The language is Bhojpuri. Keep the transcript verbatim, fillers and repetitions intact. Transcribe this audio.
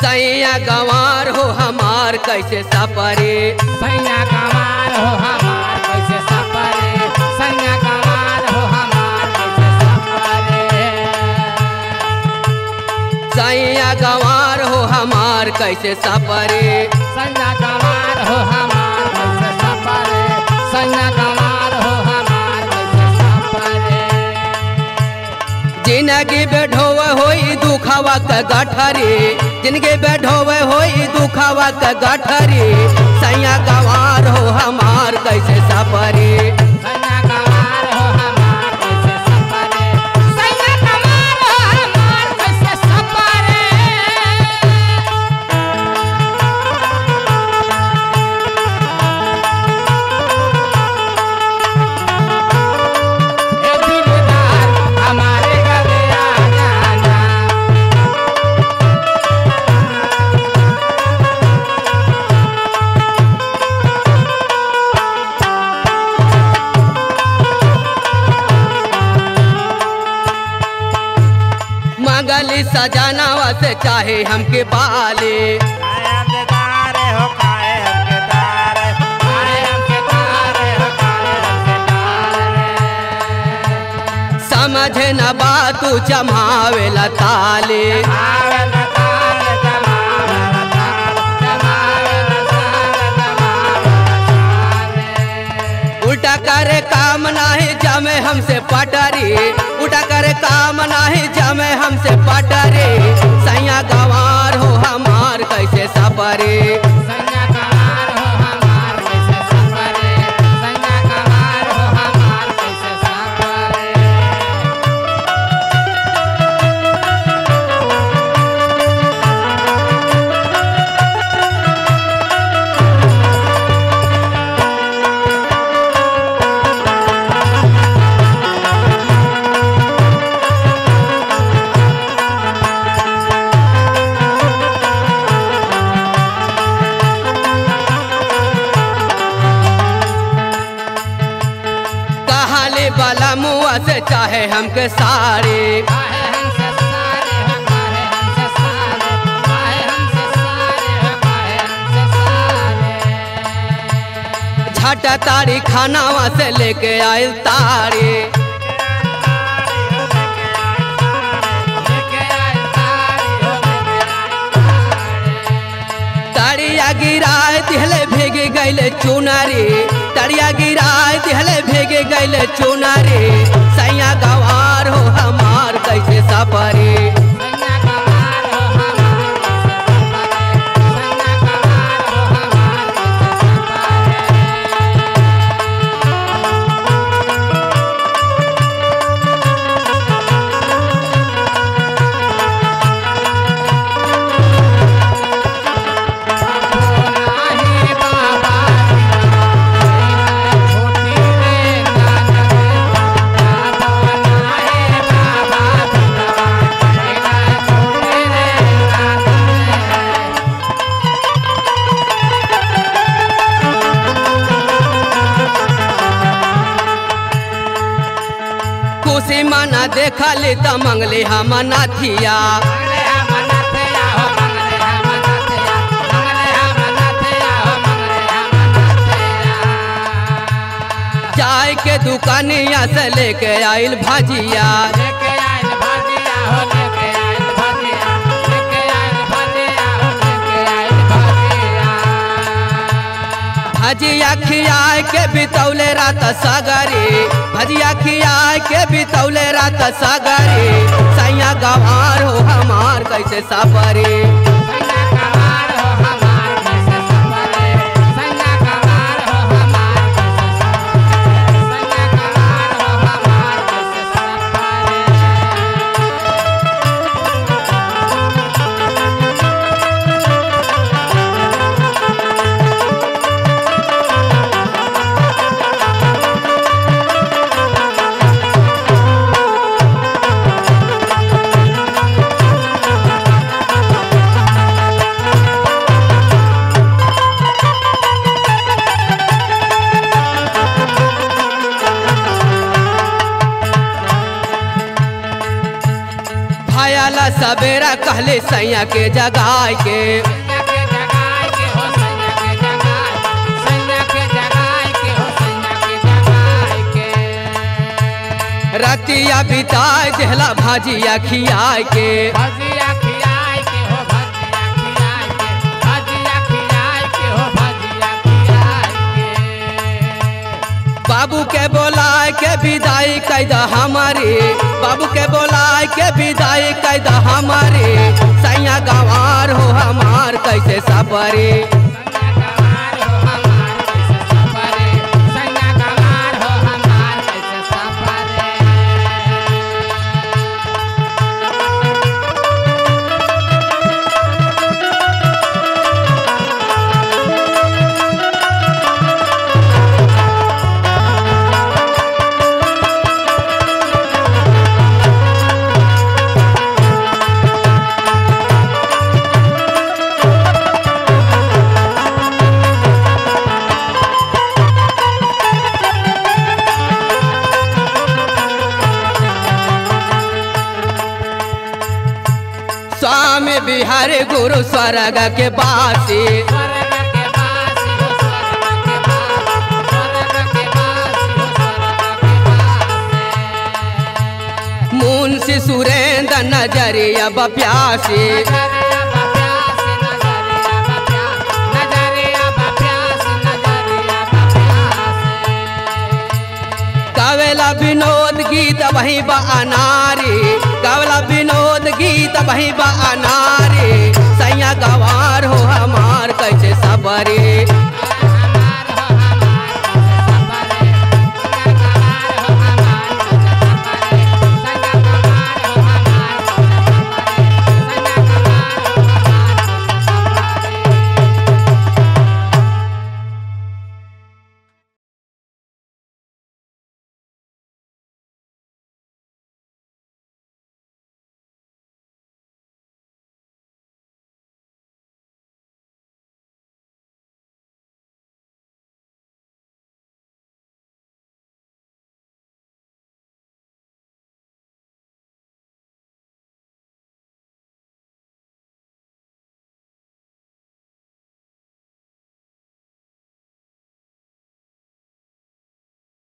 सैया गंवार हो हमार कैसे सपरे, सैया गंवार हो हमार कैसे सपरे, सैया गंवार हो हमार कैसे सपरे। सैया गंवार हो हमार कैसे सपरे, सैया गंवार हो हमार कैसे सपरे, सैया गंवार हो हमार कैसे सपरे। जिंदगी बैठोवे होई दुखावा का गठरी, जिंदगी बैठोवे होई दुखावा का गठरी, सैया गंवार हो हमार कैसे सपरे, सैया गंवार हो हमार कैसे सपरे, सैया गंवार हो हमार कैसे सपरे। ए दिलदार हमारे गले आ जाना, मंगली सजनावा से चाहे हमके बाले, आए हमके तारे हो काहे हमके तारे, आए हमके तारे हो काहे हमके तारे। समझे न बात जमावेला ताले, आवे न तारे जमावे न तारे, जमावे न तारे, जमावे न तारे। उल्टा करे काम नाही जमे हमसे पटरी, उल्टा करे काम नाही जमे हमसे पटरी, सैया गंवार हो हमार कैसे सपरे, सैया गंवार हो हमार कैसे सपरे, सैया गंवार हो हमार कैसे सपरे। कहाले वाला मुआ से चाहे हमके सारे, काहे हमसे सारे हो काहे हमसे सारे, काहे हमसे सारे हो काहे हमसे सारे। झटा तारी खानावा से लेके आयल तारी, लेके आए तारी हो लेके आए तारी। तड़िया गिराए दिहले भेगे गैले चुनारी, तड़िया गिराए दिहले भेगे गैले चुनारी, सैया गंवार हो हमार कैसे सपरे, सैया गंवार हो हमार कैसे सपरे, सैया गंवार हो हमार कैसे सपरे। नाही बाबा छोटी रे नाना रे, नाही बाबा छोटी रे नाना रे। खुशी मना देखली त मंगली हम नाथिया, मंगले हम नाथिया हो मंगले हम नाथिया, मंगले हम नाथिया हो मंगले हम नाथिया। चाय के दुकानिया से लेके आइल भाजिया, लेके आइल भाजिया हो लेके आइल भाजिया, लेके आइल भाजिया हो लेके आइल भाजिया। भजिया खियाए के बितौले रात सागरी, भजिया खियाए के बितौले रात सागरी, सैया गंवार हो हमार कैसे सपरे, सैया गंवार हो हमार कैसे सपरे, सैया गंवार हो हमार कैसे सपरे, सैया गंवार हो हमार कैसे सपरे। भैला सवेरा कहले सैया के जगाए के सैया के जगाए के हो सैया के जगाए सैया के जगाए के हो सैया के जगाए के रतिया बिताए देहला भाजिया खियाए के भजिया खियाए के हो भजिया खियाए के भजिया खियाए के हो भजिया खियाए के बाबू के बोलाए के विदाई कैदा हमारे बाबू के बोलाए के विदाई कैदा हमारे सैया गंवार हो हमार कैसे सपरे सैया गंवार हो हमार कैसे सपरे सैया गंवार हो हमार कैसे सपरे स्वामी बिहारी गुरु स्वर्ग के बासी स्वर्ग के वासी हो स्वर्ग के वासी स्वर्ग के वासी हो स्वर्ग के वासी मुंशी सुरेंद्र नजरिया बप्यासी नजरिया बप्यासी नजरिया बप्यासी नजरिया बप्यासी नजरिया बप्यासी कावेला विनोद गीत वही बा अनारी कावेला विनोद गीत वही बा अनारी सैया गंवार हो हमार कैसे सबरे